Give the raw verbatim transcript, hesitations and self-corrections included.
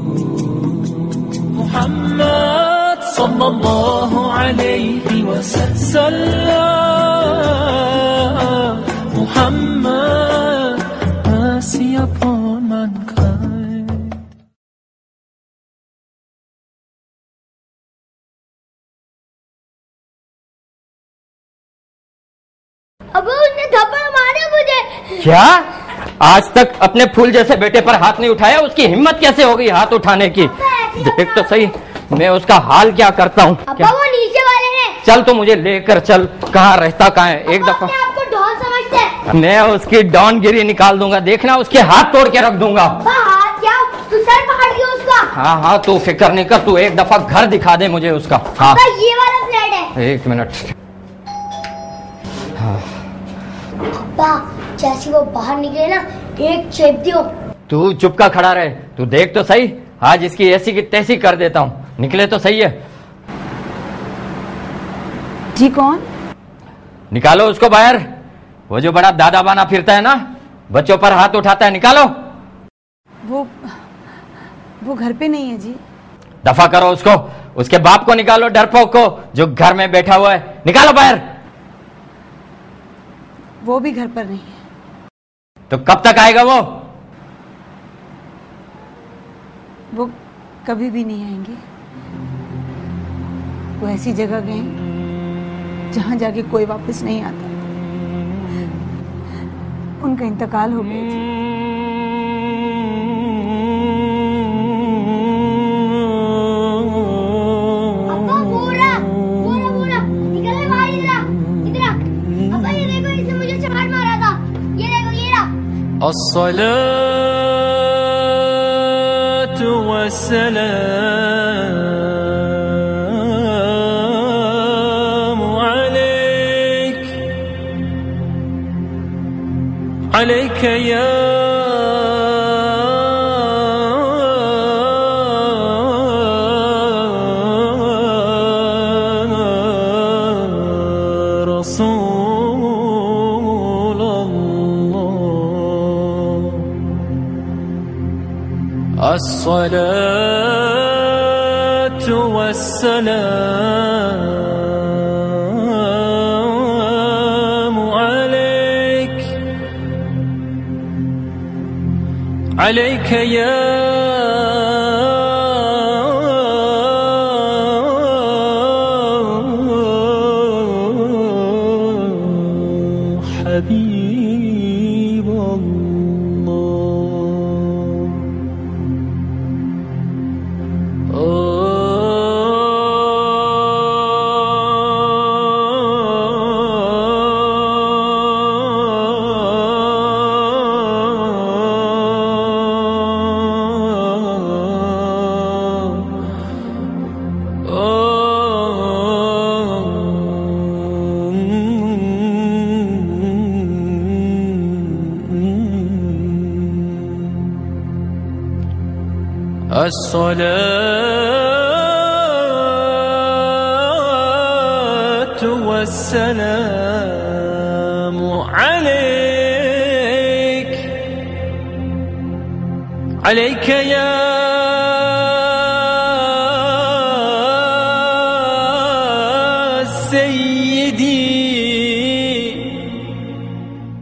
Muhammad sallallahu alayhi wa sallam. Muhammad, mercy upon mankind. अब उसने थप्पड़ मारे मुझे। क्या? आज तक अपने फूल जैसे बेटे पर हाथ नहीं उठाया? उसकी हिम्मत कैसे हो गई हाथ उठाने की? देख तो सही मैं उसका हाल क्या करता हूँ। अब्बा वो नीचे वाले हैं। चल तो मुझे लेकर चल, कहाँ रहता कहाँ है? एक दफा आपको डॉन समझते हैं। मैं उसकी डॉनगिरी निकाल दूंगा, देखना उसके हाथ तोड़ के रख दूंगा। हाथ क्या? तू सर पकड़ के उसका। हाँ हाँ तू फिक्र नहीं कर, तू एक दफा घर दिखा दे मुझे उसका। हाँ ये वाला फ्लैट है। एक मिनट। हाँ जैसे वो बाहर निकले ना एक चेप दियो। तू चुप का खड़ा रहे, तू देख तो सही, आज इसकी ऐसी की तैसी कर देता हूँ, निकले तो सही है। जी कौन? निकालो उसको बाहर, वो जो बड़ा दादा बाना फिरता है ना, बच्चों पर हाथ उठाता है, निकालो। वो वो घर पे नहीं है जी। दफा करो उसको, उसके बाप को निकालो, डरपोक को जो घर में बैठा हुआ है, निकालो बाहर। वो भी घर पर नहीं है। तो कब तक आएगा वो? वो कभी भी नहीं आएंगे। वो ऐसी जगह गए जहां जाके कोई वापस नहीं आता। उनका इंतकाल हो गया जी। अब्बा बोरा, बोरा, बोरा, निकल ले बाहर इधर, इधर। अब्बा ये देखो, इसने मुझे चमाट मारा था। ये देखो, ये रहा। الصلاة والسلام عليك عليك يا رسول الله. الصلاة والسلام عليك عليك يا حبيب الله. الصلاة والسلام عليك عليك يا